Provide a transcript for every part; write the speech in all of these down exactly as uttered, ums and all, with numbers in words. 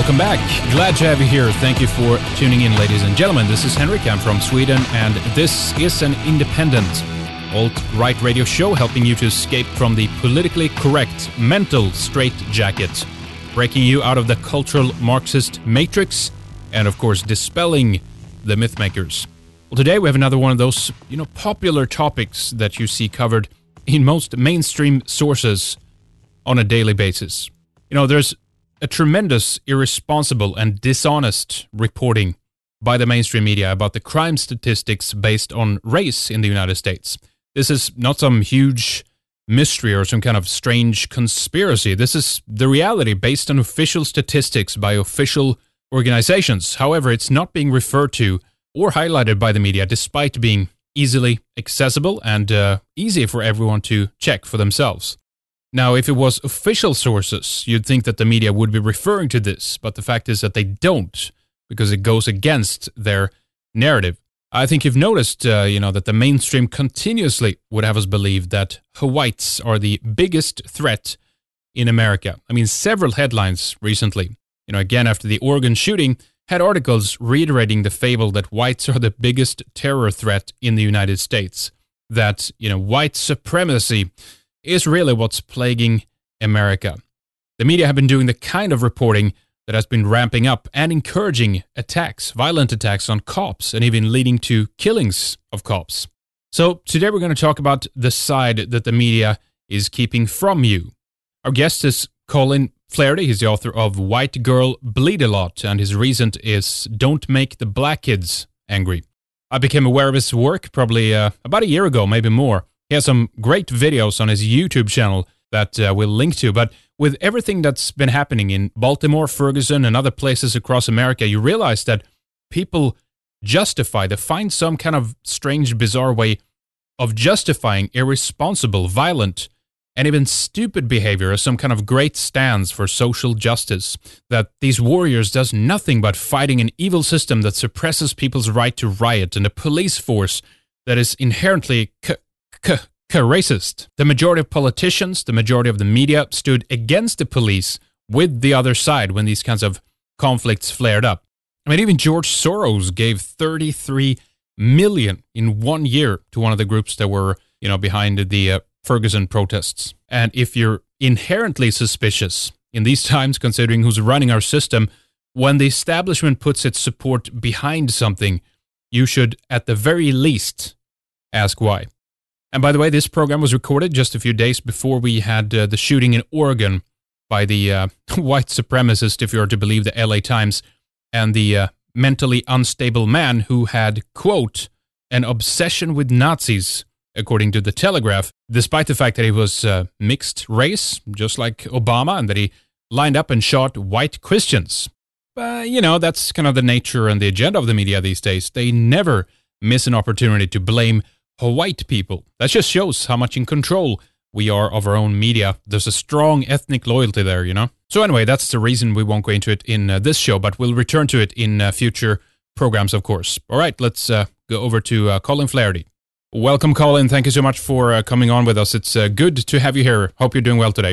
welcome back. Glad to have you here. Thank you for tuning in, ladies and gentlemen. This is Henrik. I'm from Sweden, and this is an independent alt-right radio show helping you to escape from the politically correct mental straitjacket, breaking you out of the cultural Marxist matrix, and of course dispelling the mythmakers. Well, today we have another one of those, you know, popular topics that you see covered in most mainstream sources on a daily basis. You know, there's a tremendous, irresponsible, and dishonest reporting by the mainstream media about the crime statistics based on race in the United States. This is not some huge mystery or some kind of strange conspiracy. This is the reality based on official statistics by official organizations. However, it's not being referred to or highlighted by the media, despite being easily accessible and uh, easy for everyone to check for themselves. Now, if it was official sources, you'd think that the media would be referring to this, but the fact is that they don't, because it goes against their narrative. I think you've noticed, uh, you know, that the mainstream continuously would have us believe that whites are the biggest threat in America. I mean, several headlines recently, you know, again after the Oregon shooting, had articles reiterating the fable that whites are the biggest terror threat in the United States. That, you know, white supremacy is really what's plaguing America. The media have been doing the kind of reporting that has been ramping up and encouraging attacks, violent attacks on cops, and even leading to killings of cops. So today we're going to talk about the side that the media is keeping from you. Our guest is Colin Flaherty. He's the author of White Girl Bleed a Lot, and his recent is Don't Make the Black Kids Angry. I became aware of his work probably uh, about a year ago, maybe more. He has some great videos on his YouTube channel that uh, we'll link to. But with everything that's been happening in Baltimore, Ferguson, and other places across America, you realize that people justify, they find some kind of strange, bizarre way of justifying irresponsible, violent, and even stupid behavior as some kind of great stands for social justice. That these warriors does nothing but fighting an evil system that suppresses people's right to riot and a police force that is inherently c- c- racist. The majority of politicians, the majority of the media stood against the police with the other side when these kinds of conflicts flared up. I mean, even George Soros gave thirty-three million in one year to one of the groups that were, you know, behind the uh, Ferguson protests. And if you're inherently suspicious in these times, considering who's running our system, when the establishment puts its support behind something, you should, at the very least, ask why. And by the way, this program was recorded just a few days before we had uh, the shooting in Oregon by the uh, white supremacist, if you are to believe the L A Times, and the uh, mentally unstable man who had, quote, an obsession with Nazis, according to the Telegraph, despite the fact that he was uh, mixed race, just like Obama, and that he lined up and shot white Christians. But, uh, you know, that's kind of the nature and the agenda of the media these days. They never miss an opportunity to blame white people. That just shows how much in control we are of our own media. There's a strong ethnic loyalty there, you know? So anyway, that's the reason we won't go into it in uh, this show, but we'll return to it in uh, future programs, of course. All right, let's uh, go over to uh, Colin Flaherty. Welcome, Colin. Thank you so much for uh, coming on with us. It's uh, good to have you here. Hope you're doing well today.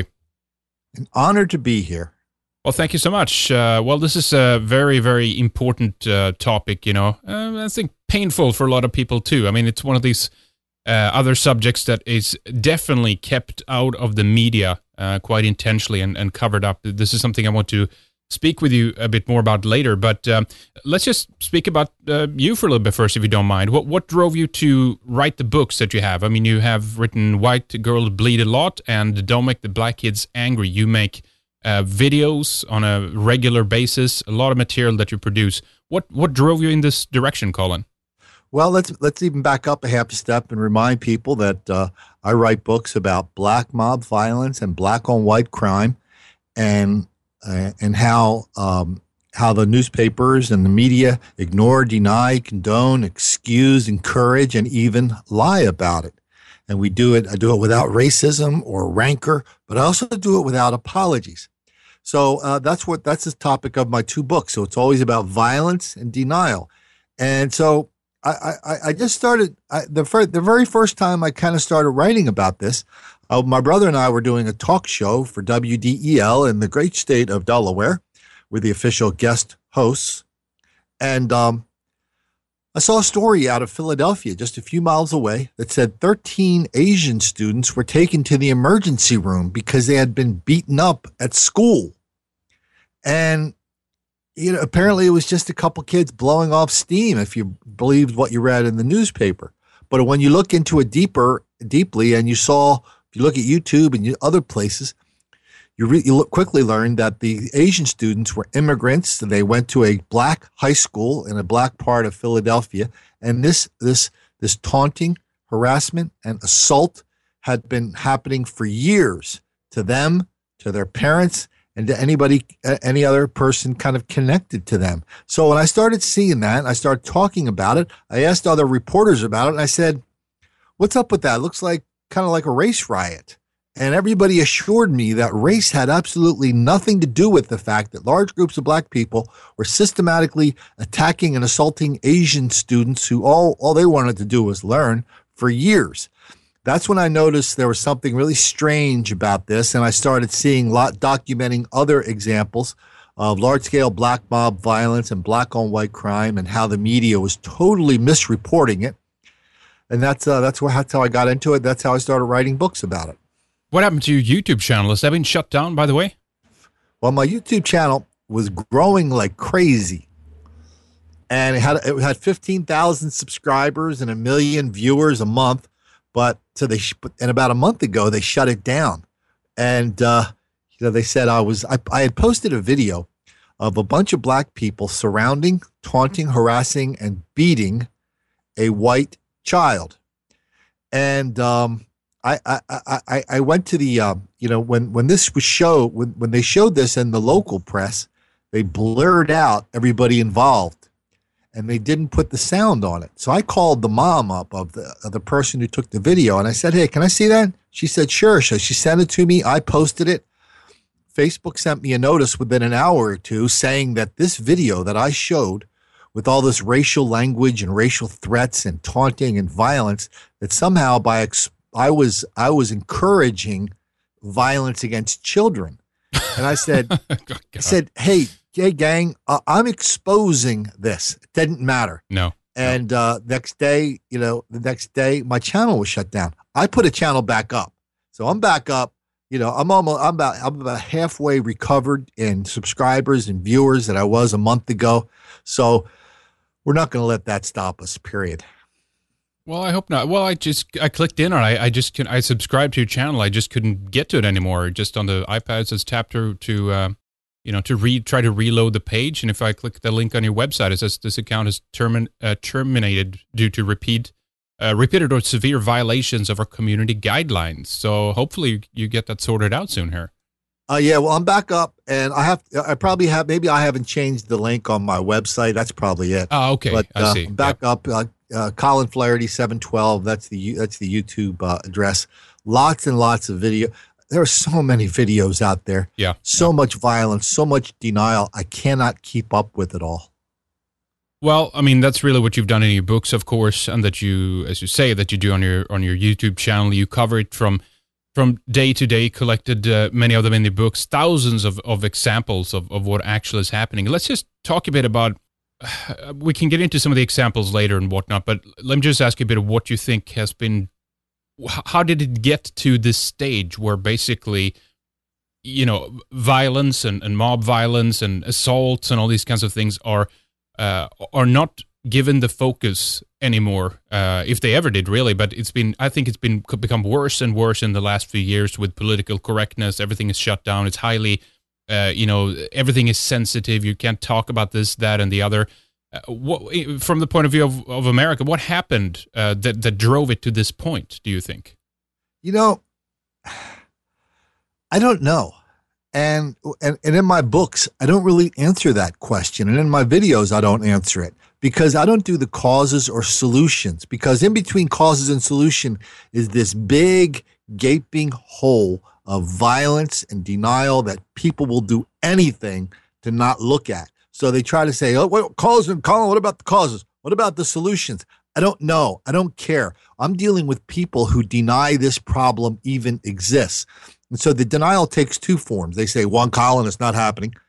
An honor to be here. Well, thank you so much. Uh, well, this is a very, very important uh, topic, you know. Uh, I think painful for a lot of people, too. I mean, it's one of these uh, other subjects that is definitely kept out of the media uh, quite intentionally and, and covered up. This is something I want to speak with you a bit more about later, but um, let's just speak about uh, you for a little bit first, if you don't mind. What what drove you to write the books that you have? I mean, you have written White Girl Bleed a Lot and Don't Make the Black Kids Angry. You make uh, videos on a regular basis, a lot of material that you produce. What what drove you in this direction, Colin? Well, let's let's even back up a half step and remind people that uh, I write books about black mob violence and black on white crime, and uh, and how um, how the newspapers and the media ignore, deny, condone, excuse, encourage, and even lie about it. And we do it. I do it without racism or rancor, but I also do it without apologies. So uh, that's what that's the topic of my two books. So it's always about violence and denial. And so I, I, I just started I, the first, the very first time I kind of started writing about this. Uh, my brother and I were doing a talk show for W D E L in the great state of Delaware, were the official guest hosts. And um, I saw a story out of Philadelphia, just a few miles away, that said thirteen Asian students were taken to the emergency room because they had been beaten up at school. And, you know, apparently it was just a couple kids blowing off steam, if you believed what you read in the newspaper. But when you look into it deeper, deeply, and you saw, if you look at YouTube and you, other places, you, re, you look, quickly learn that the Asian students were immigrants. And they went to a black high school in a black part of Philadelphia, and this this this taunting, harassment, and assault had been happening for years to them, to their parents, and to anybody, any other person kind of connected to them. So when I started seeing that, I started talking about it. I asked other reporters about it, and I said, "What's up with that? It looks like kind of like a race riot." And everybody assured me that race had absolutely nothing to do with the fact that large groups of black people were systematically attacking and assaulting Asian students who all, all they wanted to do was learn for years. That's when I noticed there was something really strange about this, and I started seeing lot documenting other examples of large-scale black mob violence and black-on-white crime and how the media was totally misreporting it. And that's uh, that's, where, that's how I got into it. That's how I started writing books about it. What happened to your YouTube channel? Has that been shut down, by the way? Well, my YouTube channel was growing like crazy. And it had it had fifteen thousand subscribers and a million viewers a month. But so they and about a month ago, they shut it down. And uh, you know, they said I was I, I had posted a video of a bunch of black people surrounding, taunting, harassing, and beating a white child. And um I, I, I, I went to the, uh, you know, when, when this was show, when, when they showed this in the local press, they blurred out everybody involved and they didn't put the sound on it. So I called the mom up of the, of the person who took the video and I said, "Hey, can I see that?" She said, "Sure." So she sent it to me. I posted it. Facebook sent me a notice within an hour or two saying that this video that I showed with all this racial language and racial threats and taunting and violence, that somehow by ex- I was I was encouraging violence against children, and I said, I said, "Hey, hey, gang, uh, I'm exposing this. It didn't matter." No. And no. Uh, next day, you know, the next day, my channel was shut down. I put a channel back up, so I'm back up. You know, I'm almost I'm about I'm about halfway recovered in subscribers and viewers that I was a month ago. So we're not going to let that stop us. Period. Well, I hope not. Well, I just I clicked in on it. I, I just can I subscribed to your channel. I just couldn't get to it anymore. Just on the iPad, it says tap to to uh, you know to read try to reload the page, and if I click the link on your website, it says this account is termin, uh, terminated due to repeat uh, repeated or severe violations of our community guidelines. So hopefully you get that sorted out soon here. Uh, yeah, well, I'm back up, and I have I probably have maybe I haven't changed the link on my website. That's probably it. Oh, okay, but, I uh, see. I'm back yep. up. Uh, Uh, Colin Flaherty seven twelve. That's the that's the YouTube uh, address. Lots and lots of video. There are so many videos out there. Yeah. So yeah. much violence, so much denial. I cannot keep up with it all. Well, I mean, that's really what you've done in your books, of course, and that you, as you say, that you do on your on your YouTube channel. You cover it from from day to day. Collected uh, many of them in the books, thousands of of examples of of what actually is happening. Let's just talk a bit about. We can get into some of the examples later and whatnot, but let me just ask you a bit of what you think has been, how did it get to this stage where basically, you know, violence and, and mob violence and assaults and all these kinds of things are uh, are not given the focus anymore, uh, if they ever did really, but it's been, I think it's been become worse and worse in the last few years with political correctness. Everything is shut down. It's highly Uh, you know, everything is sensitive. You can't talk about this, that, and the other. Uh, what, from the point of view of, of America, what happened uh, that that drove it to this point, do you think? You know, I don't know. And, and and in my books, I don't really answer that question. And in my videos, I don't answer it because I don't do the causes or solutions, because in between causes and solution is this big gaping hole of violence and denial that people will do anything to not look at. So they try to say, "Oh, what causes and Colin, what about the causes? What about the solutions?" I don't know. I don't care. I'm dealing with people who deny this problem even exists. And so the denial takes two forms. They say, "One, Colin, it's not happening."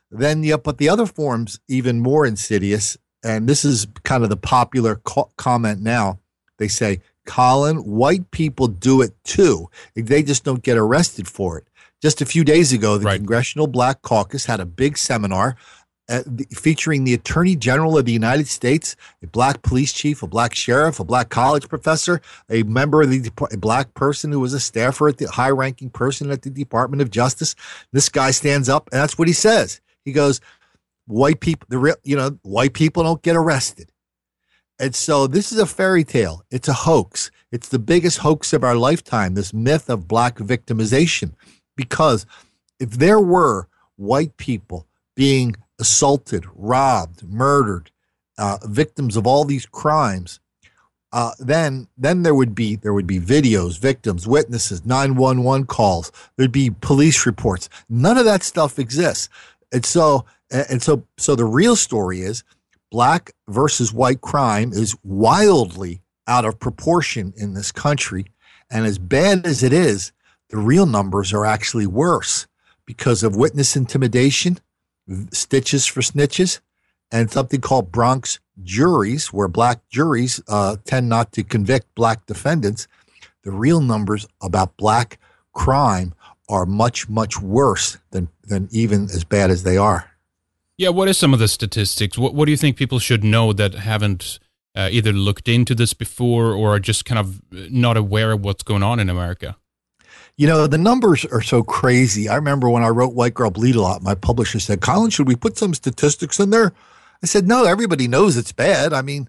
Then, yeah, but the other form's even more insidious. And this is kind of the popular co- comment now. They say, Colin, white people do it too. They just don't get arrested for it. Just a few days ago, the right. Congressional Black Caucus had a big seminar uh, the, featuring the Attorney General of the United States, a black police chief, a black sheriff, a black college professor, a member of the a black person who was a staffer at the high-ranking person at the Department of Justice. This guy stands up, and that's what he says. He goes, white people, the real, you know, white people don't get arrested. And so this is a fairy tale. It's a hoax. It's the biggest hoax of our lifetime, this myth of black victimization. Because if there were white people being assaulted, robbed, murdered, uh, victims of all these crimes, uh, then then there would be there would be videos, victims, witnesses, nine one one calls. There'd be police reports. None of that stuff exists. And so and so so the real story is black versus white crime is wildly out of proportion in this country. And as bad as it is, the real numbers are actually worse because of witness intimidation, stitches for snitches, and something called Bronx juries, where black juries uh, tend not to convict black defendants. The real numbers about black crime are much, much worse than, than even as bad as they are. Yeah, what is some of the statistics? What What do you think people should know that haven't uh, either looked into this before or are just kind of not aware of what's going on in America? You know, the numbers are so crazy. I remember when I wrote White Girl Bleed a Lot, my publisher said, Colin, should we put some statistics in there? I said, no, everybody knows it's bad. I mean,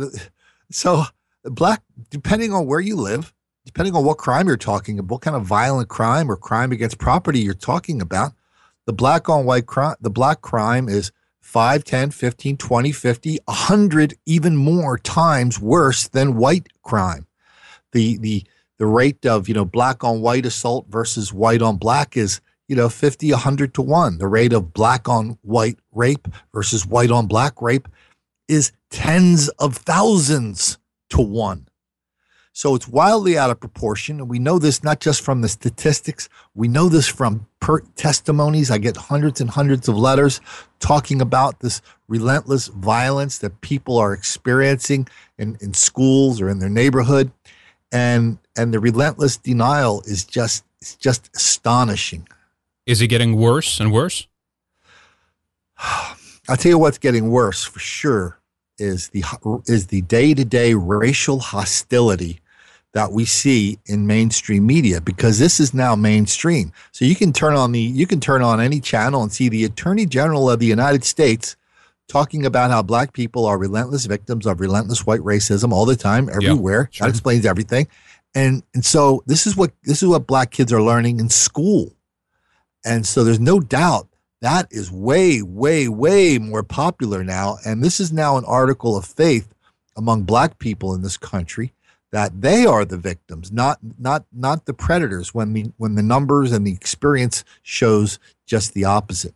so black, depending on where you live, depending on what crime you're talking about, what kind of violent crime or crime against property you're talking about, the black on white crime, the black crime is five, ten, fifteen, twenty, fifty, one hundred, even more times worse than white crime. The, the, The rate of, you know, black on white assault versus white on black is, you know, fifty, one hundred to one. The rate of black on white rape versus white on black rape is tens of thousands to one. So it's wildly out of proportion. And we know this not just from the statistics. We know this from per testimonies. I get hundreds and hundreds of letters talking about this relentless violence that people are experiencing in, in schools or in their neighborhood. And and the relentless denial is just it's just astonishing. Is it getting worse and worse? I'll tell you what's getting worse for sure is the is the day-to-day racial hostility that we see in mainstream media, because this is now mainstream. So you can turn on the you can turn on any channel and see the Attorney General of the United States talking about how black people are relentless victims of relentless white racism all the time, everywhere. Yeah, sure. That explains everything. And and so this is what this is what black kids are learning in school. And so there's no doubt that is way, way, way more popular now. And this is now an article of faith among black people in this country that they are the victims, not not not the predators, when the when the numbers and the experience shows just the opposite.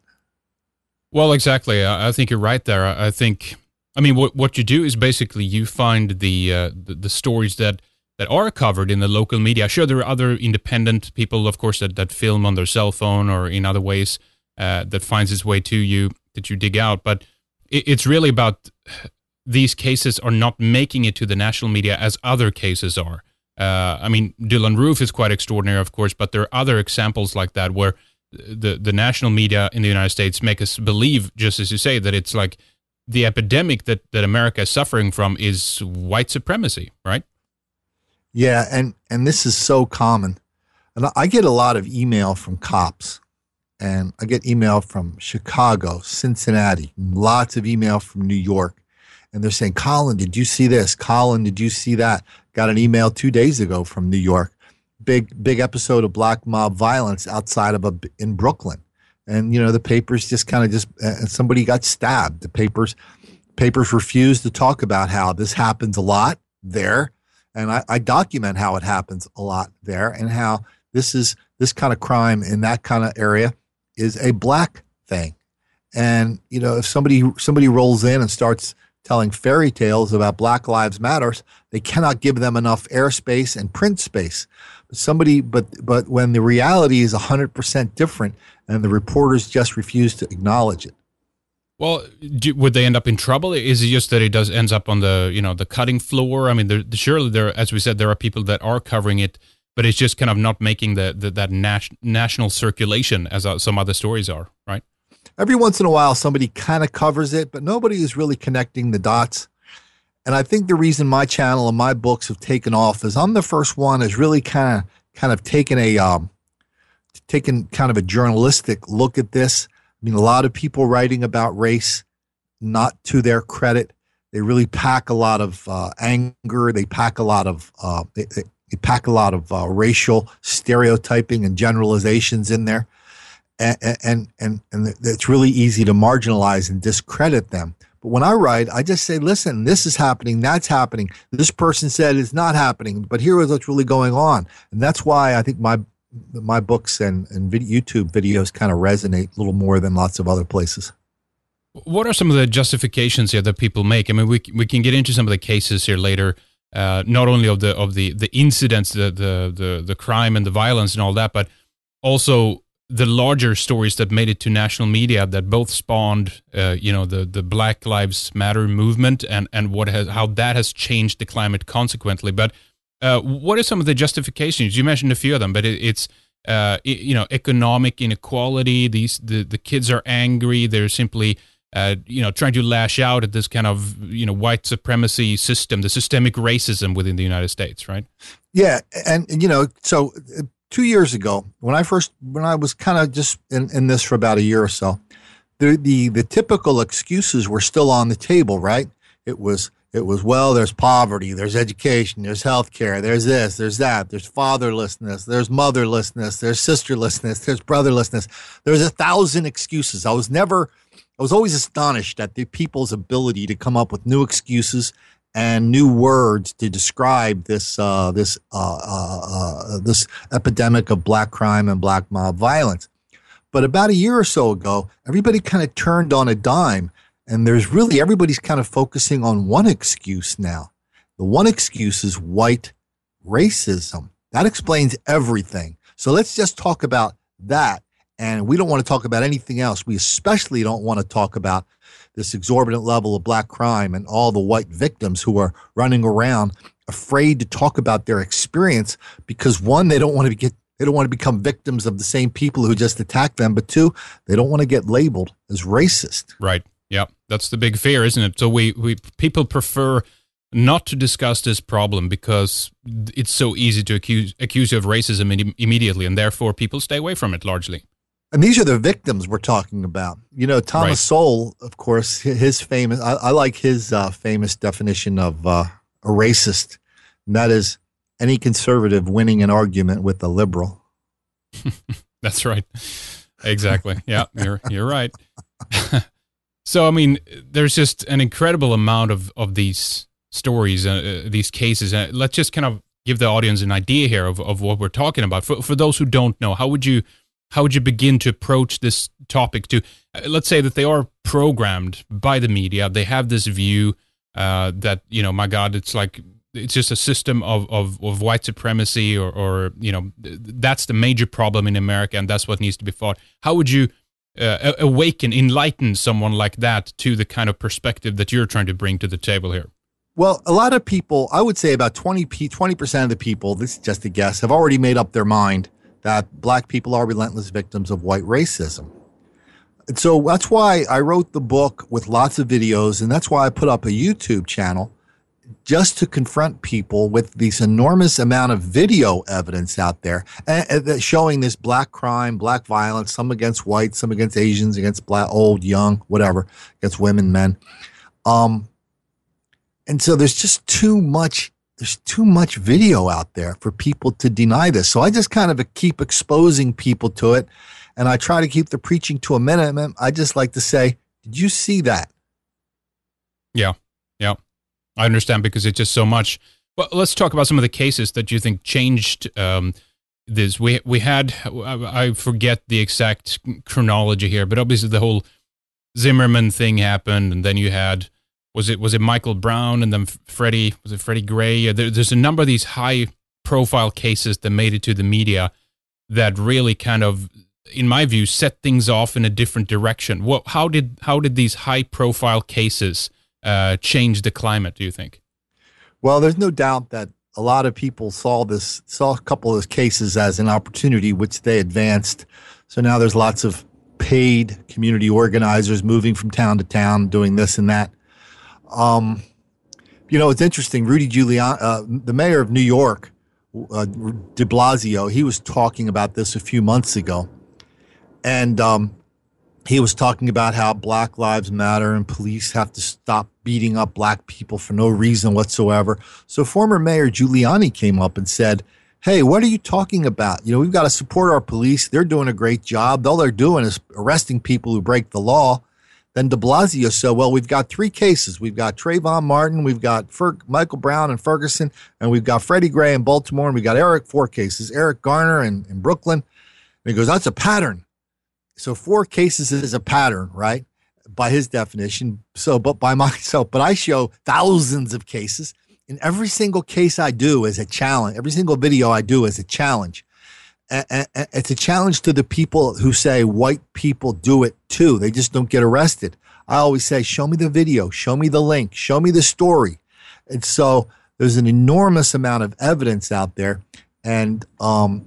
Well, exactly. I think you're right there. I think, I mean, what what you do is basically you find the uh, the, the stories that, that are covered in the local media. Sure, there are other independent people, of course, that, that film on their cell phone or in other ways uh, that finds its way to you, that you dig out. But it, it's really about these cases are not making it to the national media as other cases are. Uh, I mean, Dylan Roof is quite extraordinary, of course, but there are other examples like that where the the national media in the United States make us believe, just as you say, that it's like the epidemic that, that America is suffering from is white supremacy, right? Yeah, and, and this is so common. And I get a lot of email from cops, and I get email from Chicago, Cincinnati, lots of email from New York. And they're saying, Colin, did you see this? Colin, did you see that? Got an email two days ago from New York. Big, big episode of black mob violence outside of a, in Brooklyn. And, you know, the papers just kind of just, uh, somebody got stabbed. The papers, papers refused to talk about how this happens a lot there. And I, I document how it happens a lot there and how this is, this kind of crime in that kind of area is a black thing. And, you know, if somebody, somebody rolls in and starts telling fairy tales about Black Lives Matters, they cannot give them enough airspace and print space. Somebody, but but when the reality is one hundred percent different, and the reporters just refuse to acknowledge it. Well, do, would they end up in trouble? Is it just that it does ends up on the you know the cutting floor? I mean, there, surely there, as we said, there are people that are covering it, but it's just kind of not making the, the that nas- national circulation as uh, some other stories are, right? Every once in a while, somebody kind of covers it, but nobody is really connecting the dots. And I think the reason my channel and my books have taken off is I'm the first one has really kind of kind of taken a um, taken kind of a journalistic look at this. I mean, a lot of people writing about race, not to their credit. They really pack a lot of uh, anger. They pack a lot of uh, they, they pack a lot of uh, racial stereotyping and generalizations in there, and and and and it's really easy to marginalize and discredit them. But when I write, I just say, listen, this is happening, that's happening. This person said it's not happening, but here is what's really going on. And that's why I think my my books and, and video, YouTube videos kind of resonate a little more than lots of other places. What are some of the justifications here that people make? I mean, we we can get into some of the cases here later, uh, not only of the of the, the incidents, the, the, the, the crime and the violence and all that, but also the larger stories that made it to national media that both spawned, uh, you know, the, the Black Lives Matter movement and, and what has how that has changed the climate consequently. But uh, what are some of the justifications? You mentioned a few of them, but it, it's uh, it, you know, economic inequality. These the, the kids are angry. They're simply uh, you know trying to lash out at this kind of you know white supremacy system, the systemic racism within the United States, right? Yeah, and, and you know so. Two years ago, when I first, when I was kind of just in, in this for about a year or so, the, the the typical excuses were still on the table, right? It was, it was well, there's poverty, there's education, there's healthcare, there's this, there's that, there's fatherlessness, there's motherlessness, there's sisterlessness, there's brotherlessness. There's a thousand excuses. I was never, I was always astonished at the people's ability to come up with new excuses and new words to describe this uh, this uh, uh, uh, this epidemic of black crime and black mob violence. But about a year or so ago, everybody kind of turned on a dime, and there's really everybody's kind of focusing on one excuse now. The one excuse is white racism. That explains everything. So let's just talk about that. And we don't want to talk about anything else. We especially don't want to talk about this exorbitant level of black crime and all the white victims who are running around afraid to talk about their experience because, one, they don't want to get they don't want to become victims of the same people who just attacked them, but two, they don't want to get labeled as racist. Right. Yeah, that's the big fear, isn't it? So we, we people prefer not to discuss this problem because it's so easy to accuse accuse you of racism im- immediately, and therefore people stay away from it largely. And these are the victims we're talking about. You know, Thomas right. Sowell, of course, his famous, I, I like his uh, famous definition of uh, a racist, and that is any conservative winning an argument with a liberal. That's right. Exactly. Yeah, you're you're right. So, I mean, there's just an incredible amount of, of these stories, uh, these cases. Uh, let's just kind of give the audience an idea here of, of what we're talking about. For for those who don't know, how would you how would you begin to approach this topic? To uh, let's say that they are programmed by the media, they have this view uh, that you know, my God, it's like it's just a system of of, of white supremacy, or, or you know, that's the major problem in America, and that's what needs to be fought. How would you uh, awaken, enlighten someone like that to the kind of perspective that you're trying to bring to the table here? Well, a lot of people, I would say about twenty percent of the people, this is just a guess, have already made up their mind that black people are relentless victims of white racism. And so that's why I wrote the book with lots of videos, and that's why I put up a YouTube channel, just to confront people with this enormous amount of video evidence out there uh, showing this black crime, black violence, some against whites, some against Asians, against black, old, young, whatever, against women, men. Um, and so there's just too much, there's too much video out there for people to deny this. So I just kind of keep exposing people to it, and I try to keep the preaching to a minimum. I just like to say, did you see that? Yeah, yeah. I understand, because it's just so much. Well, let's talk about some of the cases that you think changed um, this. We we had, I forget the exact chronology here, but obviously the whole Zimmerman thing happened, and then you had, was it was it Michael Brown, and then Freddie, was it Freddie Gray? There, there's a number of these high profile cases that made it to the media that really kind of, in my view, set things off in a different direction. What, how did how did these high profile cases uh, change the climate, do you think? Well, there's no doubt that a lot of people saw this, saw a couple of those cases as an opportunity, which they advanced. So now there's lots of paid community organizers moving from town to town, doing this and that. Um, you know, it's interesting. Rudy Giuliani, uh, the mayor of New York, uh, de Blasio, he was talking about this a few months ago. And um, he was talking about how Black Lives Matter and police have to stop beating up black people for no reason whatsoever. So former Mayor Giuliani came up and said, hey, what are you talking about? You know, we've got to support our police. They're doing a great job. All they're doing is arresting people who break the law. Then de Blasio said, well, we've got three cases. We've got Trayvon Martin, we've got Fer- Michael Brown in Ferguson, and we've got Freddie Gray in Baltimore, and we've got Eric, four cases, Eric Garner in, in Brooklyn. And he goes, that's a pattern. So four cases is a pattern, right? By his definition. So, but by myself, but I show thousands of cases. And every single case I do is a challenge. Every single video I do is a challenge. And it's a challenge to the people who say white people do it too. They just don't get arrested. I always say, show me the video, show me the link, show me the story. And so there's an enormous amount of evidence out there. And, um,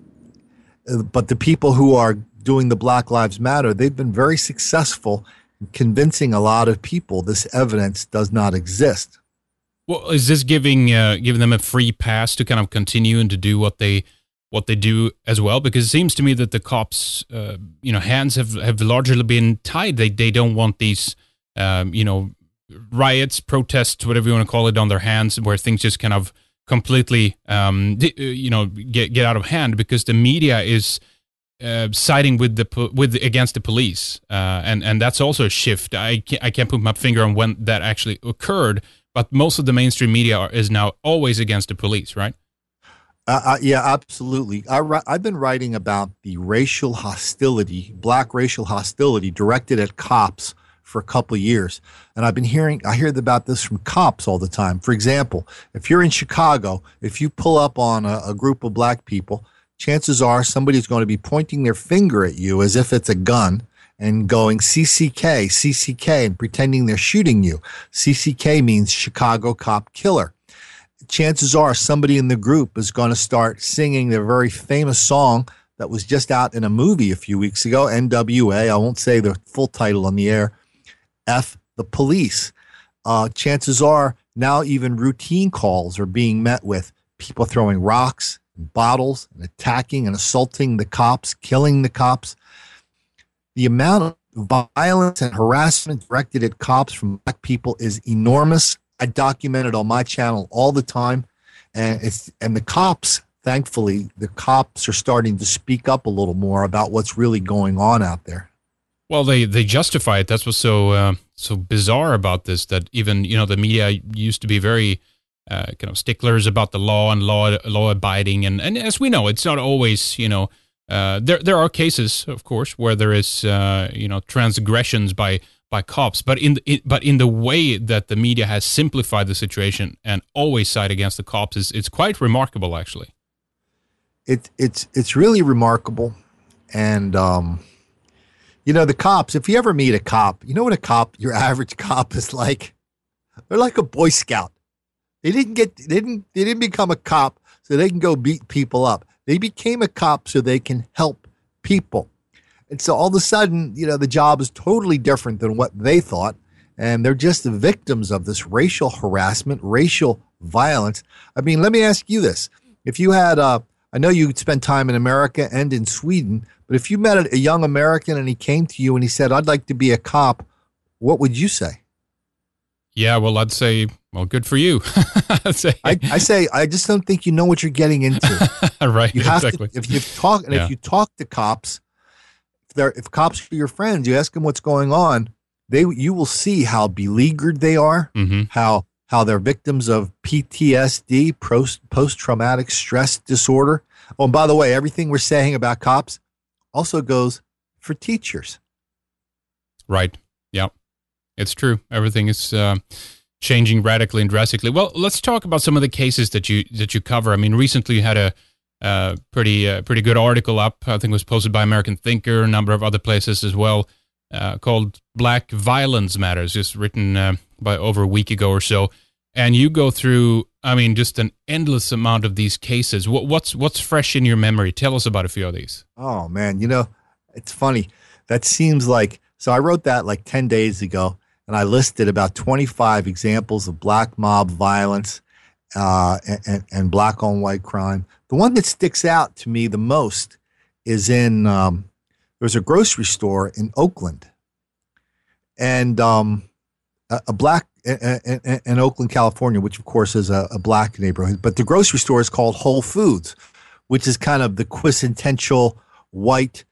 but the people who are doing the Black Lives Matter, they've been very successful in convincing a lot of people this evidence does not exist. Well, is this giving uh, giving them a free pass to kind of continue and to do what they what they do as well? Because it seems to me that the cops, uh, you know, hands have, have largely been tied. They they don't want these, um, you know, riots, protests, whatever you want to call it, on their hands, where things just kind of completely, um, you know, get get out of hand, because the media is uh, siding with the with the, against the police, uh, and and that's also a shift. I can't, I can't put my finger on when that actually occurred. But most of the mainstream media are, is now always against the police, right? Uh, uh, yeah, absolutely. I, I've been writing about the racial hostility, black racial hostility directed at cops for a couple of years. And I've been hearing, I hear about this from cops all the time. For example, if you're in Chicago, if you pull up on a, a group of black people, chances are somebody's going to be pointing their finger at you as if it's a gun, and going C C K, C C K, and pretending they're shooting you. C C K means Chicago Cop Killer. Chances are somebody in the group is going to start singing their very famous song that was just out in a movie a few weeks ago, N W A. I won't say the full title on the air. F the police. Uh, chances are now even routine calls are being met with people throwing rocks and bottles and attacking and assaulting the cops, killing the cops. The amount of violence and harassment directed at cops from black people is enormous. I document it on my channel all the time. And it's and the cops, thankfully, the cops are starting to speak up a little more about what's really going on out there. Well, they, they justify it. That's what's so uh, so bizarre about this, that even, you know, the media used to be very uh, kind of sticklers about the law and law law abiding. And, and as we know, it's not always, you know, Uh, there there are cases, of course, where there is uh, you know transgressions by by cops, but in the, it, but in the way that the media has simplified the situation and always side against the cops is it's quite remarkable, actually. It it's it's really remarkable, and um, you know the cops. If you ever meet a cop, you know what a cop, your average cop is like. They're like a Boy Scout. They didn't get they didn't they didn't become a cop so they can go beat people up. They became a cop so they can help people. And so all of a sudden, you know, the job is totally different than what they thought. And they're just the victims of this racial harassment, racial violence. I mean, let me ask you this. If you had, uh, I know you spent time in America and in Sweden, but if you met a young American and he came to you and he said, I'd like to be a cop, what would you say? Yeah, well, I'd say, well, good for you. I'd say, I, I say, I just don't think you know what you're getting into. Right, you have exactly. To, if you talk, and yeah. if you talk to cops, if they're if cops are your friends, you ask them what's going on. They you will see how beleaguered they are, mm-hmm. how how they're victims of P T S D, post post traumatic stress disorder. Oh, and by the way, everything we're saying about cops also goes for teachers. Right. Yeah. It's true. Everything is, uh, changing radically and drastically. Well, let's talk about some of the cases that you that you cover. I mean, recently you had a uh, pretty uh, pretty good article up. I think it was posted by American Thinker, a number of other places as well, uh, called "Black Violence Matters," just written uh, by over a week ago or so. And you go through, I mean, just an endless amount of these cases. What, what's what's fresh in your memory? Tell us about a few of these. Oh man, you know, it's funny. That seems like so. I wrote that like ten days ago. And I listed about twenty-five examples of black mob violence uh, and, and black on white crime. The one that sticks out to me the most is in, um, there was a grocery store in Oakland. And um, a, a black, in, in Oakland, California, which of course is a, a black neighborhood. But the grocery store is called Whole Foods, which is kind of the quintessential white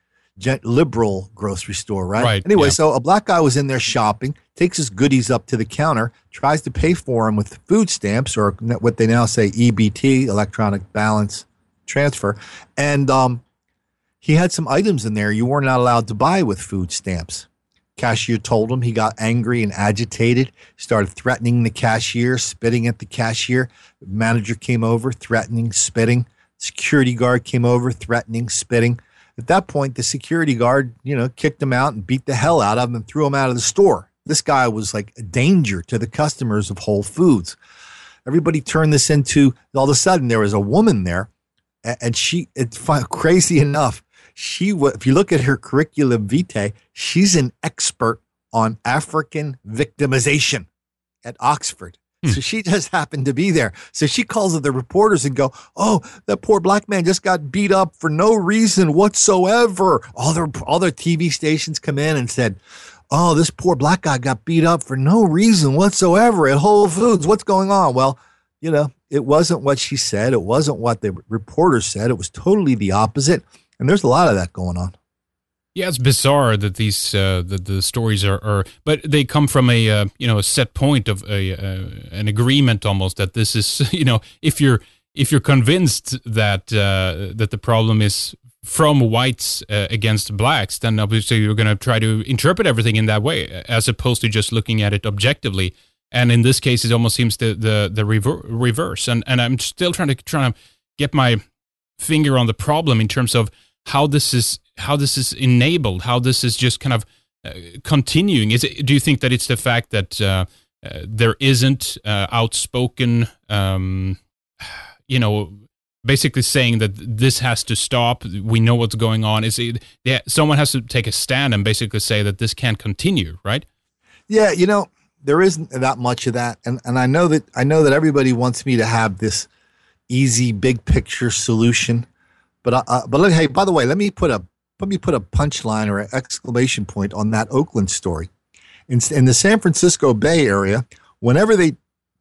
liberal grocery store, right? Right. Anyway, yeah. So a black guy was in there shopping, takes his goodies up to the counter, tries to pay for them with food stamps, or what they now say E B T, electronic balance transfer. And um, he had some items in there you were not allowed to buy with food stamps. Cashier told him. He got angry and agitated, started threatening the cashier, spitting at the cashier. Manager came over, threatening, spitting. Security guard came over, threatening, spitting. At that point, the security guard, you know, kicked him out and beat the hell out of him and threw him out of the store. This guy was like a danger to the customers of Whole Foods. Everybody turned this into, all of a sudden, there was a woman there, and she, it's crazy enough, she, if you look at her curriculum vitae, she's an expert on African victimization at Oxford. Hmm. So she just happened to be there. So she calls the reporters and go, oh, that poor black man just got beat up for no reason whatsoever. All their, all their T V stations come in and said, oh, this poor black guy got beat up for no reason whatsoever at Whole Foods. What's going on? Well, you know, it wasn't what she said. It wasn't what the reporters said. It was totally the opposite. And there's a lot of that going on. Yeah, it's bizarre that these uh, the the stories are, are, but they come from a uh, you know a set point of a uh, an agreement almost that this is you know if you're if you're convinced that uh, that the problem is from whites uh, against blacks, then obviously you're going to try to interpret everything in that way as opposed to just looking at it objectively. And in this case, it almost seems the the the rever- reverse. And and I'm still trying to trying to get my finger on the problem in terms of how this is how this is enabled, how this is just kind of uh, continuing. Is it? Do you think that it's the fact that uh, uh, there isn't uh, outspoken, um, you know, basically saying that this has to stop? We know what's going on. Is it? Yeah, someone has to take a stand and basically say that this can't continue, right? Yeah, you know, there isn't that much of that, and and I know that I know that everybody wants me to have this easy, big picture solution. But uh, but let, hey, by the way, let me put a let me put a punchline or an exclamation point on that Oakland story. In, in the San Francisco Bay Area, whenever they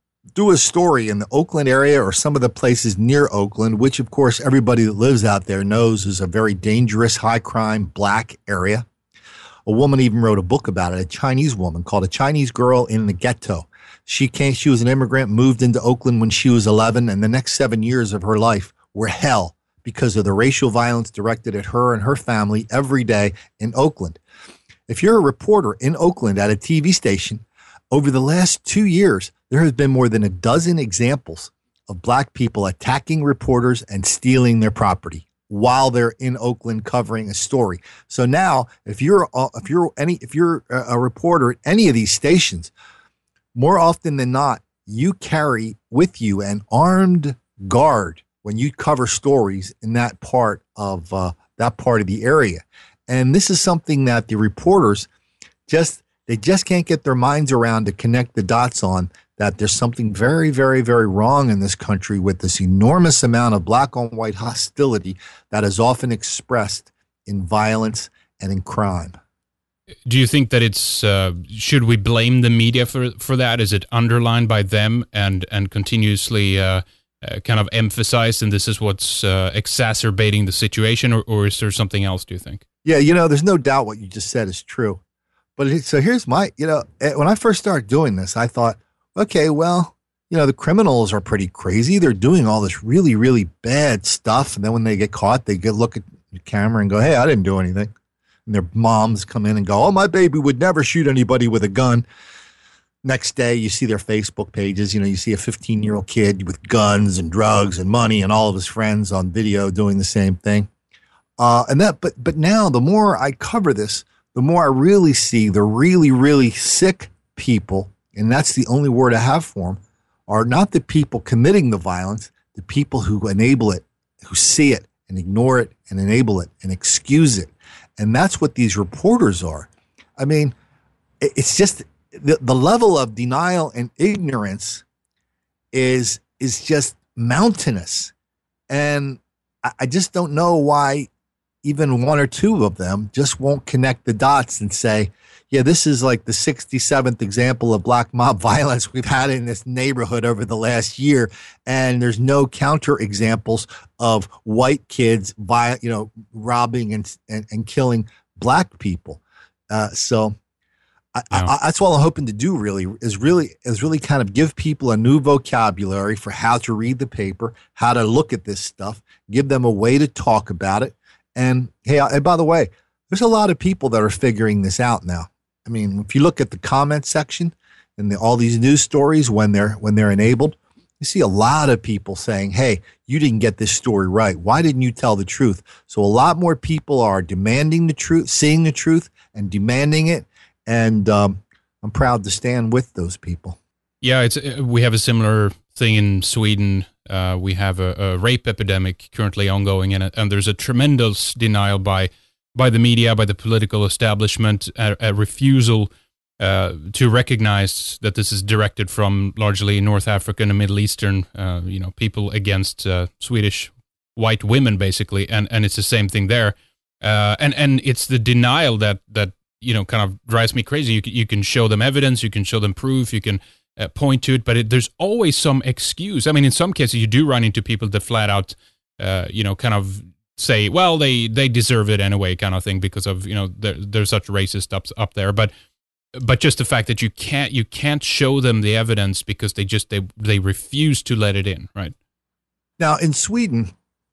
do a story in the Oakland area or some of the places near Oakland, which of course everybody that lives out there knows is a very dangerous, high crime, black area. A woman even wrote a book about it, a Chinese woman called A Chinese Girl in the Ghetto. She came, she was an immigrant, moved into Oakland when she was eleven, and the next seven years of her life were hell because of the racial violence directed at her and her family every day in Oakland. If you're a reporter in Oakland at a T V station, over the last two years, there has been more than a dozen examples of black people attacking reporters and stealing their property while they're in Oakland covering a story. So now, if you're if you're any if you're a reporter at any of these stations, more often than not, you carry with you an armed guard when you cover stories in that part of uh, that part of the area. And this is something that the reporters just, they just can't get their minds around to connect the dots on, that there's something very, very, very wrong in this country with this enormous amount of black on white hostility that is often expressed in violence and in crime. Do you think that it's, uh, should we blame the media for, for that? Is it underlined by them and, and continuously uh, uh, kind of emphasized, and this is what's uh, exacerbating the situation, or, or is there something else, do you think? Yeah, you know, there's no doubt what you just said is true. But it, so here's my, you know, when I first started doing this, I thought, okay, well, you know, the criminals are pretty crazy. They're doing all this really, really bad stuff. And then when they get caught, they get look at the camera and go, hey, I didn't do anything. And their moms come in and go, oh, my baby would never shoot anybody with a gun. next day you see their Facebook pages. You know, you see a fifteen-year-old kid with guns and drugs and money and all of his friends on video doing the same thing. Uh, and that, but but now the more I cover this, the more I really see the really, really sick people, and that's the only word I have for them, are not the people committing the violence, the people who enable it, who see it and ignore it and enable it and excuse it. And that's what these reporters are. I mean, it's just the, the level of denial and ignorance is is just mountainous. And I, I just don't know why even one or two of them just won't connect the dots and say, yeah, this is like the sixty-seventh example of black mob violence we've had in this neighborhood over the last year. And there's no counter examples of white kids, you know, robbing and, and, and killing black people. Uh, so I, yeah. I, that's all I'm hoping to do really is really is really kind of give people a new vocabulary for how to read the paper, how to look at this stuff, give them a way to talk about it. And hey, and by the way, there's a lot of people that are figuring this out now. I mean, if you look at the comment section and the, all these news stories when they're when they're enabled, you see a lot of people saying, hey, you didn't get this story right. Why didn't you tell the truth? So a lot more people are demanding the truth, seeing the truth and demanding it. And um, I'm proud to stand with those people. Yeah, it's we have a similar thing in Sweden. Uh, we have a, a rape epidemic currently ongoing, and, and there's a tremendous denial by by the media, by the political establishment, a, a refusal uh, to recognize that this is directed from largely North African and Middle Eastern, uh, you know, people against uh, Swedish white women, basically, and and it's the same thing there, uh, and and it's the denial that that you know kind of drives me crazy. You can, you can show them evidence, you can show them proof, you can uh, point to it, but it, there's always some excuse. I mean, in some cases, you do run into people that flat out, uh, you know, kind of say, well, they, they deserve it anyway, kind of thing, because of, you know, they're, they're such racist up up there. But but just the fact that you can't you can't show them the evidence because they just they they refuse to let it in, right? Now in Sweden,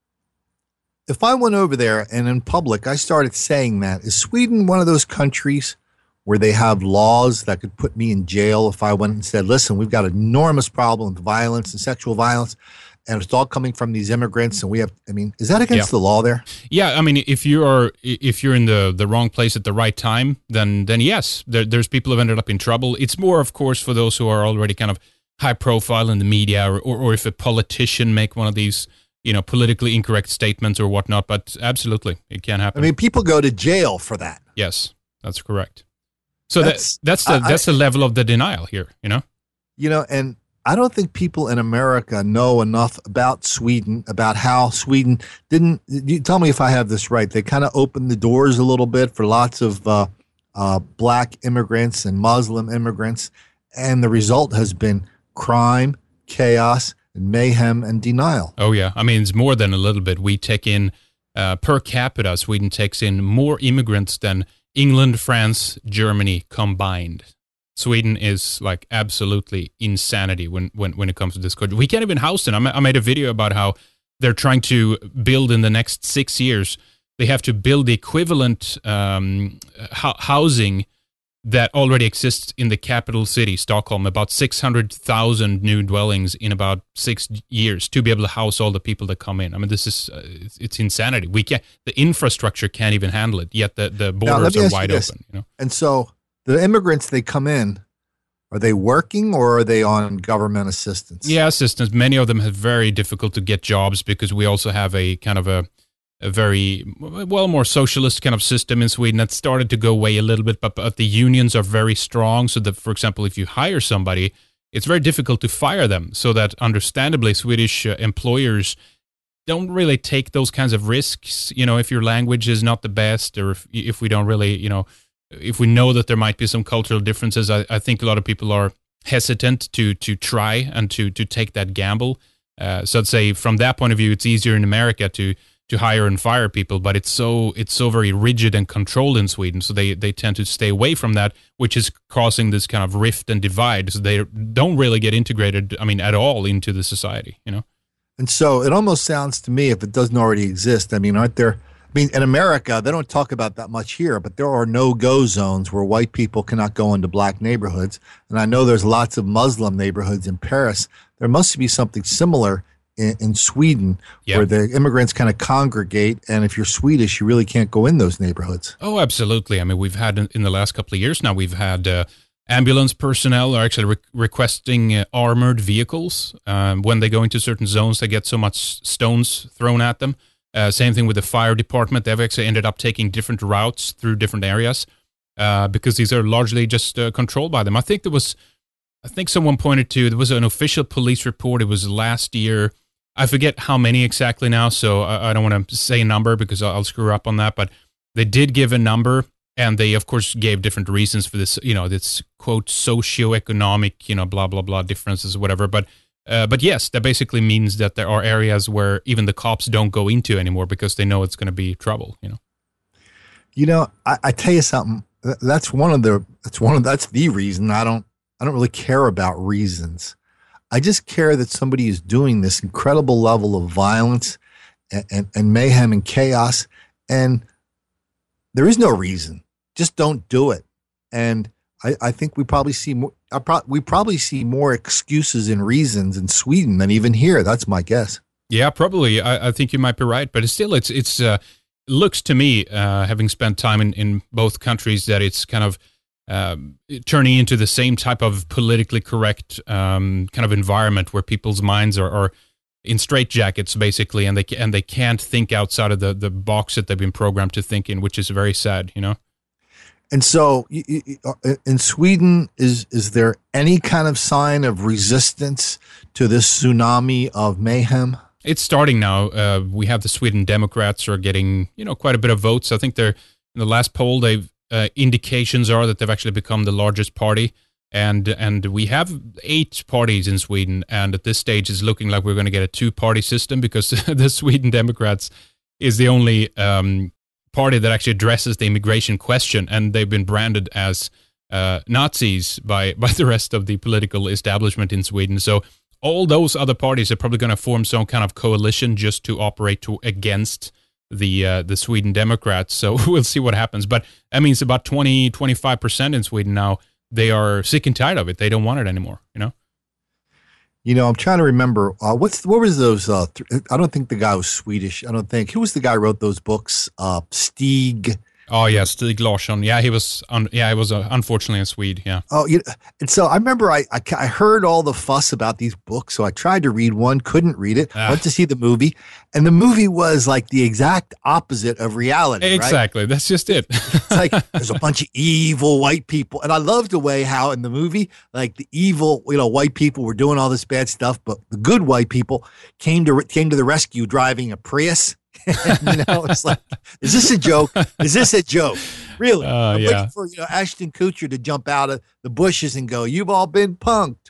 if I went over there and in public I started saying that, is Sweden one of those countries where they have laws that could put me in jail if I went and said, listen, we've got an enormous problem with violence and sexual violence, and it's all coming from these immigrants, and we have, I mean, is that against yeah. the law there? Yeah, I mean, if you are if you're in the, the wrong place at the right time, then then yes, there, there's people who have ended up in trouble. It's more, of course, for those who are already kind of high profile in the media, or, or, or if a politician make one of these, you know, politically incorrect statements or whatnot. But absolutely, it can happen. I mean, people go to jail for that. Yes, that's correct. So that's, that, that's the I, that's the level of the denial here, you know? You know, and I don't think people in America know enough about Sweden, about how Sweden didn't, you tell me if I have this right, they kind of opened the doors a little bit for lots of uh, uh, black immigrants and Muslim immigrants, and the result has been crime, chaos, and mayhem and denial. Oh, yeah. I mean, it's more than a little bit. We take in, uh, per capita, Sweden takes in more immigrants than England, France, Germany combined. Sweden is like absolutely insanity when, when, when it comes to this country. We can't even house them. I made a video about how they're trying to build in the next six years. They have to build the equivalent um, ho- housing that already exists in the capital city, Stockholm, about six hundred thousand new dwellings in about six years to be able to house all the people that come in. I mean, this is, uh, it's, it's insanity. We can't, the infrastructure can't even handle it, yet the, the borders are wide open. You know? And so the immigrants, they come in, are they working or are they on government assistance? Yeah, assistance. Many of them have very difficult to get jobs because we also have a kind of a, a very, well, more socialist kind of system in Sweden that started to go away a little bit, but, but the unions are very strong. So that, for example, if you hire somebody, it's very difficult to fire them. So that understandably, Swedish uh, employers don't really take those kinds of risks. You know, if your language is not the best, or if, if we don't really, you know, if we know that there might be some cultural differences, I, I think a lot of people are hesitant to to try and to to take that gamble. Uh, so I'd say from that point of view, it's easier in America to to hire and fire people, but it's so it's so very rigid and controlled in Sweden, so they, they tend to stay away from that, which is causing this kind of rift and divide. So they don't really get integrated, I mean, at all into the society, you know. And so it almost sounds to me, if it doesn't already exist, I mean, aren't there mean, in America, they don't talk about that much here, but there are no-go zones where white people cannot go into black neighborhoods. And I know there's lots of Muslim neighborhoods in Paris. There must be something similar in, in Sweden yeah. where the immigrants kind of congregate. And if you're Swedish, you really can't go in those neighborhoods. Oh, absolutely. I mean, we've had in the last couple of years now, we've had uh, ambulance personnel are actually re- requesting uh, armored vehicles. Um, when they go into certain zones, they get so much stones thrown at them. Uh, same thing with the fire department. They've actually ended up taking different routes through different areas uh, because these are largely just uh, controlled by them. I think there was, I think someone pointed to, there was an official police report. It was last year. I forget how many exactly now, so I, I don't want to say a number because I'll, I'll screw up on that. But they did give a number, and they, of course, gave different reasons for this, you know, this, quote, socioeconomic, you know, blah, blah, blah, differences or whatever. But Uh, but yes, that basically means that there are areas where even the cops don't go into anymore because they know it's going to be trouble. You know. You know, I, I tell you something. That's one of the. That's one of. That's the reason I don't. I don't really care about reasons. I just care that somebody is doing this incredible level of violence and, and, and mayhem and chaos, and there is no reason. Just don't do it. And I, I think we probably see more. I pro- we probably see more excuses and reasons in Sweden than even here. That's my guess. Yeah, probably. I, I think you might be right, but it's still, it's it's uh, looks to me, uh, having spent time in, in both countries, that it's kind of um, turning into the same type of politically correct um, kind of environment where people's minds are, are in straitjackets, basically, and they and they can't think outside of the the box that they've been programmed to think in, which is very sad, you know. And so in Sweden, is is there any kind of sign of resistance to this tsunami of mayhem? It's starting now. Uh, we have the Sweden Democrats are getting, you know, quite a bit of votes. I think they're, in the last poll, they've uh, indications are that they've actually become the largest party. And and we have eight parties in Sweden. And at this stage, it's looking like we're going to get a two-party system because the Sweden Democrats is the only um party that actually addresses the immigration question, and they've been branded as uh, Nazis by, by the rest of the political establishment in Sweden. So all those other parties are probably going to form some kind of coalition just to operate to against the uh, the Sweden Democrats. So we'll see what happens. But that means about twenty, twenty-five percent in Sweden now, they are sick and tired of it. They don't want it anymore, you know? You know, I'm trying to remember, uh, what's what was those, uh, th- I don't think the guy was Swedish. I don't think. Who was the guy who wrote those books? Uh, Stig. Oh, yeah, Stig Larsson. Yeah, he was, un- yeah, he was uh, unfortunately a Swede, yeah. Oh, you know, and so I remember I, I, I heard all the fuss about these books, so I tried to read one, couldn't read it, ah. went to see the movie, and the movie was like the exact opposite of reality, Exactly, right? That's just it. It's like there's a bunch of evil white people, and I loved the way how in the movie, like the evil, you know, white people were doing all this bad stuff, but the good white people came to came to the rescue driving a Prius. You know, it's like, is this a joke? Is this a joke? Really? Uh, I'm yeah. looking for, you know, Ashton Kutcher to jump out of the bushes and go, "You've all been punked."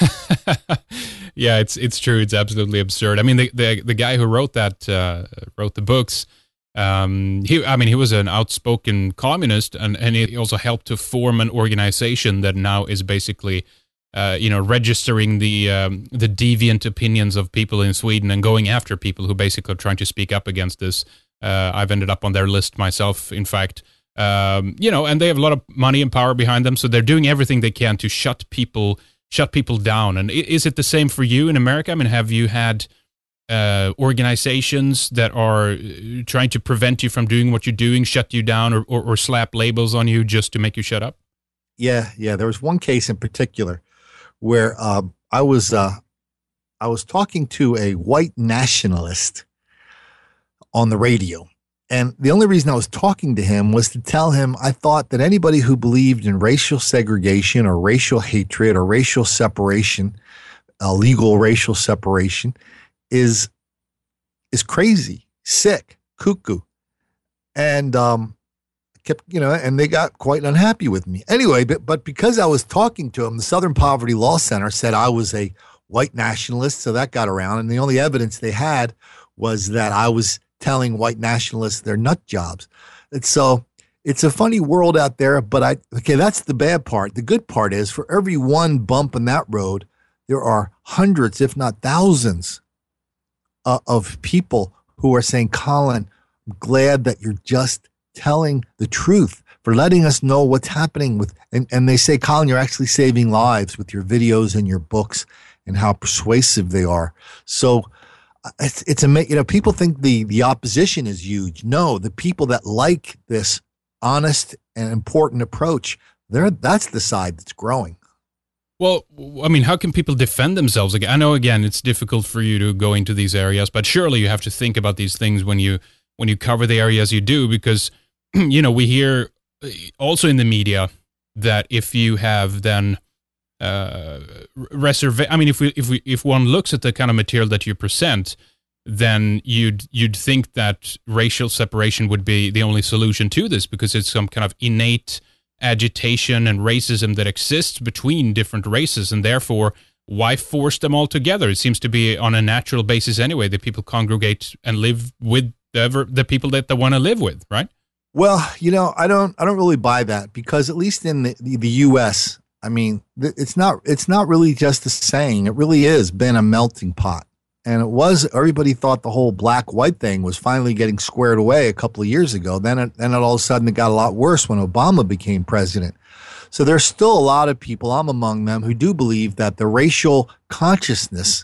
Yeah, it's it's true. It's absolutely absurd. I mean, the the, the guy who wrote that uh, wrote the books. Um, he, I mean, he was an outspoken communist, and and he also helped to form an organization that now is basically, Uh, you know, registering the um, the deviant opinions of people in Sweden and going after people who basically are trying to speak up against this. Uh, I've ended up on their list myself, in fact. Um, you know, and they have a lot of money and power behind them, so they're doing everything they can to shut people shut people down. And is it the same for you in America? I mean, have you had uh, organizations that are trying to prevent you from doing what you're doing, shut you down, or, or, or slap labels on you just to make you shut up? Yeah, yeah. There was one case in particular where uh, I was uh, I was talking to a white nationalist on the radio. And the only reason I was talking to him was to tell him I thought that anybody who believed in racial segregation or racial hatred or racial separation, uh, legal racial separation, is is crazy, sick, cuckoo. And um, kept, you know, and they got quite unhappy with me. Anyway, but, but because I was talking to him, the Southern Poverty Law Center said I was a white nationalist, so that got around. And the only evidence they had was that I was telling white nationalists they're nut jobs. And so it's a funny world out there, but I, okay, that's the bad part. The good part is for every one bump in that road, there are hundreds, if not thousands, uh, of people who are saying, Colin, I'm glad that you're just telling the truth, for letting us know what's happening with, and, and they say, Colin, you're actually saving lives with your videos and your books and how persuasive they are. So it's, it's amazing. You know, people think the, the opposition is huge. No, the people that like this honest and important approach, they're, that's the side that's growing. Well, I mean, how can people defend themselves? I know, again, it's difficult for you to go into these areas, but surely you have to think about these things when you when you cover the areas you do, because, you know, we hear also in the media that if you have then uh, reserve, I mean, if we if we if one looks at the kind of material that you present, then you'd you'd think that racial separation would be the only solution to this, because it's some kind of innate agitation and racism that exists between different races, and therefore why force them all together? It seems to be on a natural basis anyway that people congregate and live with the, the people that they want to live with, right? Well, you know, I don't I don't really buy that, because at least in the, the, the U S, I mean, it's not it's not really just a saying. It really is been a melting pot. And it was, everybody thought the whole black-white thing was finally getting squared away a couple of years ago. Then it, then it all of a sudden it got a lot worse when Obama became president. So there's still a lot of people, I'm among them, who do believe that the racial consciousness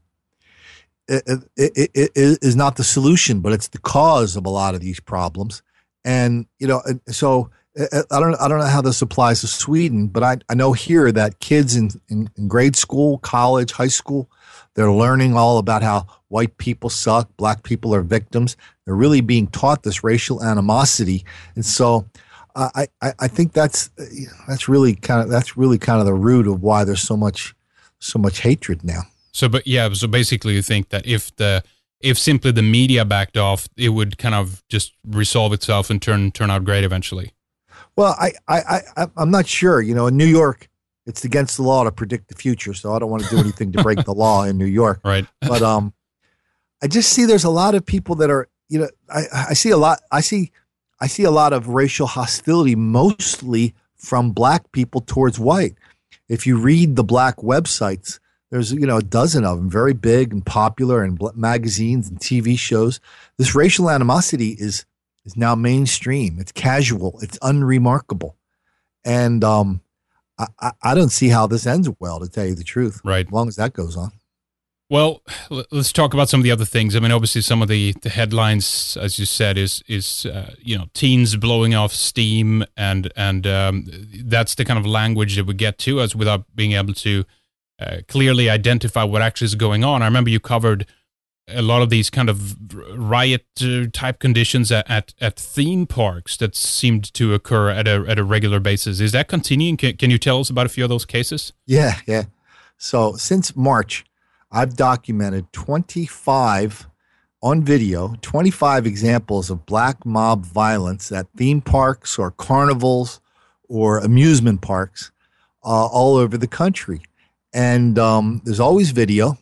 it, it, it, it is not the solution, but it's the cause of a lot of these problems. And, you know, so I don't I don't know how this applies to Sweden, but I, I know here that kids in, in, in grade school, college, high school, they're learning all about how white people suck, black people are victims. They're really being taught this racial animosity, and so uh, I, I I think that's that's really kind of that's really kind of the root of why there's so much so much hatred now. So, but yeah, so basically, you think that if the if simply the media backed off, it would kind of just resolve itself and turn turn out great eventually. Well, I I I I'm not sure. You know, in New York, it's against the law to predict the future, so I don't want to do anything to break the law in New York. Right. But um, I just see there's a lot of people that are, you know, I, I see a lot, I see, I see a lot of racial hostility, mostly from black people towards white. If you read the black websites, there's, you know, a dozen of them, very big and popular, and magazines and T V shows. This racial animosity is is now mainstream. It's casual. It's unremarkable, and um. I, I don't see how this ends well, to tell you the truth. Right. As long as that goes on. Well, let's talk about some of the other things. I mean, obviously, some of the, the headlines, as you said, is is uh, you know, teens blowing off steam, and and um, that's the kind of language that we get to us without being able to uh, clearly identify what actually is going on. I remember you covered a lot of these kind of riot type conditions at, at, at theme parks that seemed to occur at a at a regular basis. Is that continuing? Can, can you tell us about a few of those cases? Yeah, yeah. So since March, I've documented twenty-five on video, twenty-five examples of black mob violence at theme parks or carnivals or amusement parks uh, all over the country. And um, there's always video.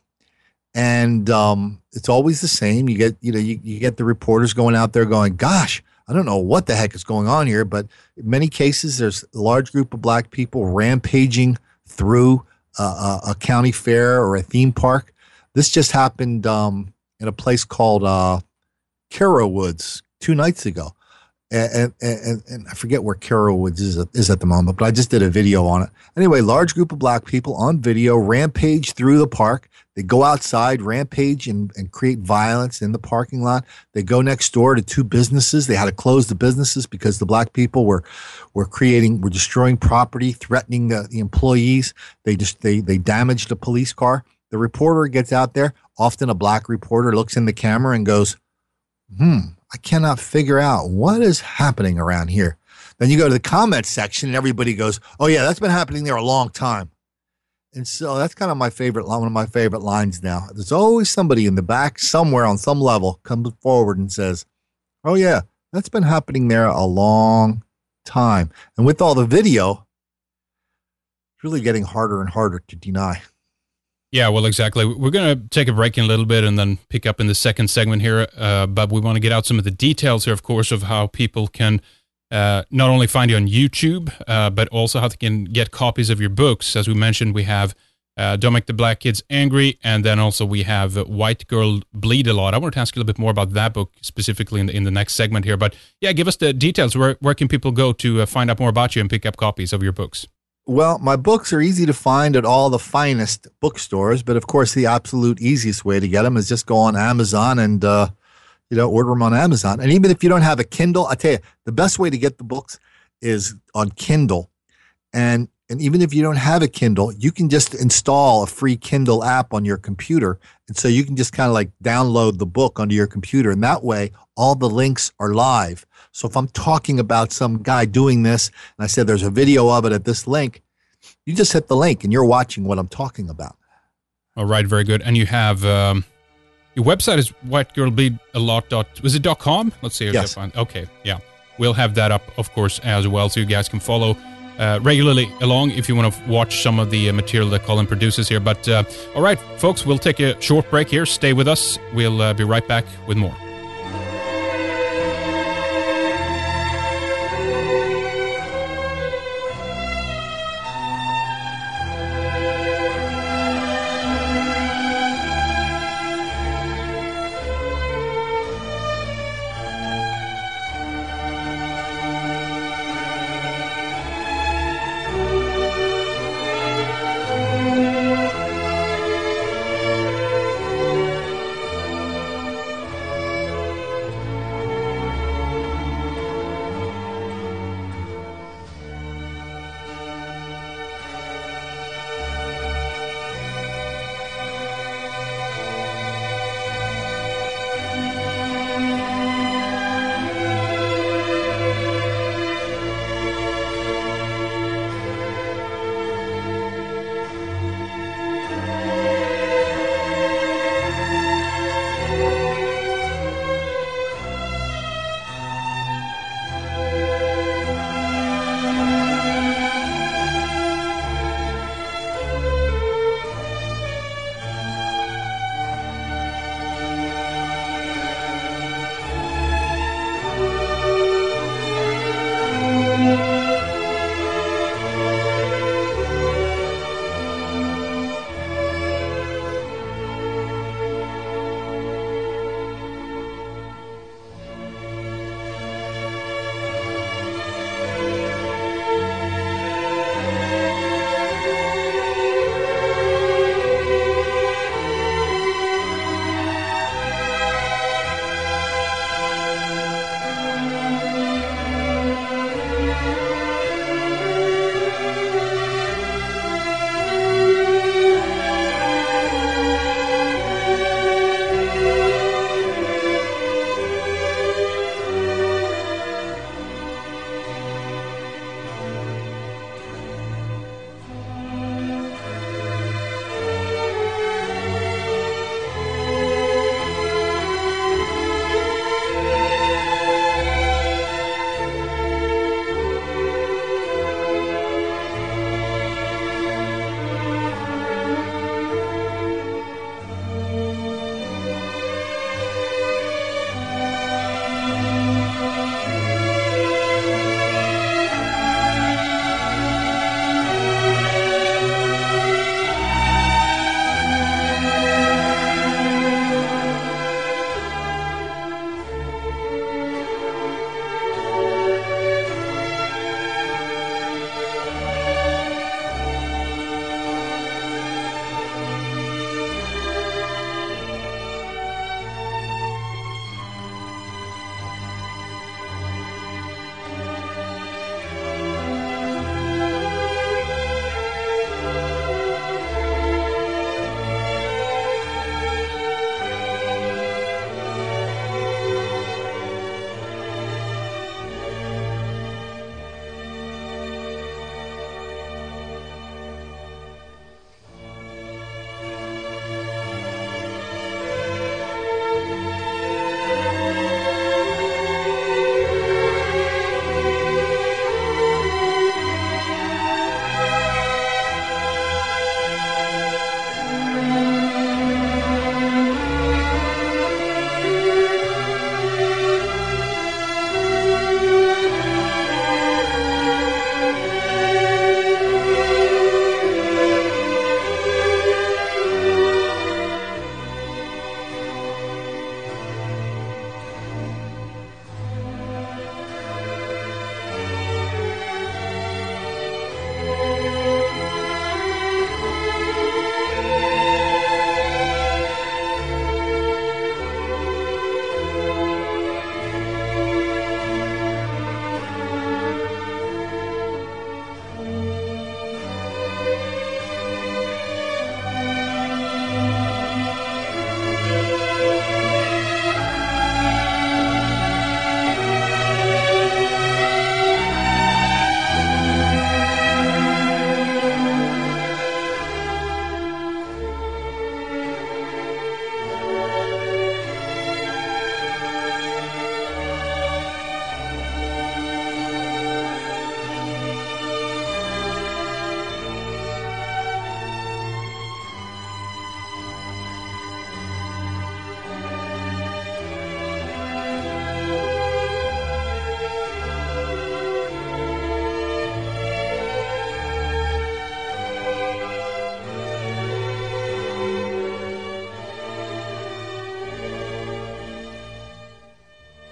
And um, it's always the same. You get, you know, you, you get the reporters going out there going, gosh, I don't know what the heck is going on here. But in many cases, there's a large group of black people rampaging through uh, a, a county fair or a theme park. This just happened um, in a place called uh, Carroll Woods two nights ago. And, and, and I forget where Carroll Woods is, is at the moment, but I just did a video on it. Anyway, large group of black people on video rampage through the park. They go outside, rampage, and, and create violence in the parking lot. They go next door to two businesses. They had to close the businesses because the black people were were creating, were destroying property, threatening the, the employees. They just they they damaged a police car. The reporter gets out there. Often a black reporter looks in the camera and goes, "Hmm, I cannot figure out what is happening around here." Then you go to the comment section and everybody goes, "Oh yeah, that's been happening there a long time." And so that's kind of my favorite, one of my favorite lines now. There's always somebody in the back somewhere on some level comes forward and says, "Oh yeah, that's been happening there a long time." And with all the video, it's really getting harder and harder to deny. Yeah, well, exactly. We're going to take a break in a little bit and then pick up in the second segment here. Uh, but we want to get out some of the details here, of course, of how people can uh, not only find you on YouTube, uh, but also how they can get copies of your books. As we mentioned, we have uh, Don't Make the Black Kids Angry, and then also we have uh, White Girl Bleed a Lot. I want to ask you a little bit more about that book specifically in the, in the next segment here. But yeah, give us the details. Where, where can people go to uh, find out more about you and pick up copies of your books? Well, my books are easy to find at all the finest bookstores, but of course the absolute easiest way to get them is just go on Amazon and, uh, you know, order them on Amazon. And even if you don't have a Kindle, I tell you, the best way to get the books is on Kindle. And and even if you don't have a Kindle, you can just install a free Kindle app on your computer. And so you can just kind of like download the book onto your computer. And that way, all the links are live. So if I'm talking about some guy doing this, and I said there's a video of it at this link, you just hit the link and you're watching what I'm talking about. All right, very good. And you have um, your website is white girl bleed a lot dot was it dot com? Let's see. Yes. Okay, yeah, we'll have that up, of course, as well, so you guys can follow uh, regularly along if you want to watch some of the uh, material that Colin produces here. But uh, all right, folks, we'll take a short break here. Stay with us. We'll uh, be right back with more.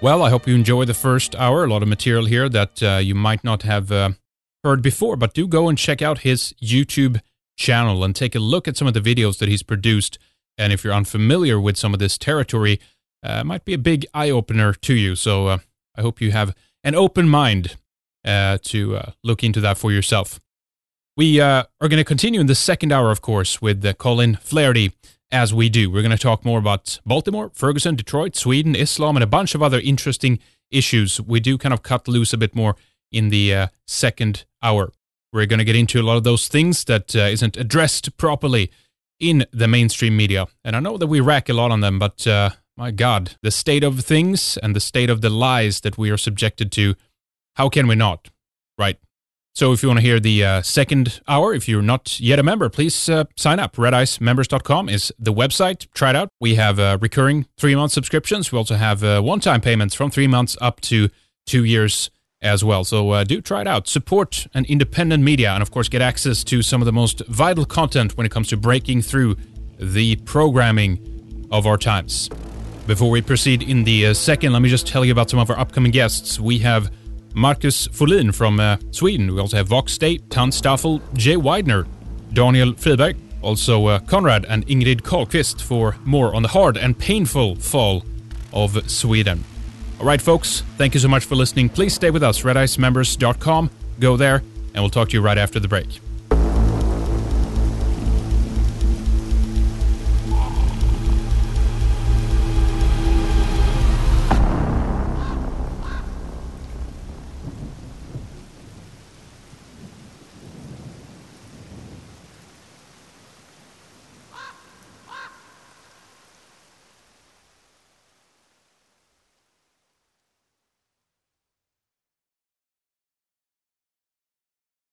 Well, I hope you enjoy the first hour. A lot of material here that uh, you might not have uh, heard before, but do go and check out his YouTube channel and take a look at some of the videos that he's produced. And if you're unfamiliar with some of this territory, uh, it might be a big eye-opener to you. So uh, I hope you have an open mind uh, to uh, look into that for yourself. We uh, are going to continue in the second hour, of course, with uh, Colin Flaherty. As we do, we're going to talk more about Baltimore, Ferguson, Detroit, Sweden, Islam, and a bunch of other interesting issues. We do kind of cut loose a bit more in the uh, second hour. We're going to get into a lot of those things that uh, isn't addressed properly in the mainstream media. And I know that we rack a lot on them, but uh, my God, the state of things and the state of the lies that we are subjected to, how can we not, right? So if you want to hear the uh, second hour, if you're not yet a member, please uh, sign up. red ice members dot com is the website. Try it out. We have uh, recurring three-month subscriptions. We also have uh, one-time payments from three months up to two years as well. So uh, do try it out. Support an independent media and, of course, get access to some of the most vital content when it comes to breaking through the programming of our times. Before we proceed in the uh, second, let me just tell you about some of our upcoming guests. We have Marcus Folin from uh, Sweden. We also have Vox State, Tan Staffel, Jay Widener, Daniel Friberg, also uh, Conrad and Ingrid Karlqvist for more on the hard and painful fall of Sweden. All right, folks, thank you so much for listening. Please stay with us, red ice members dot com. Go there, and we'll talk to you right after the break.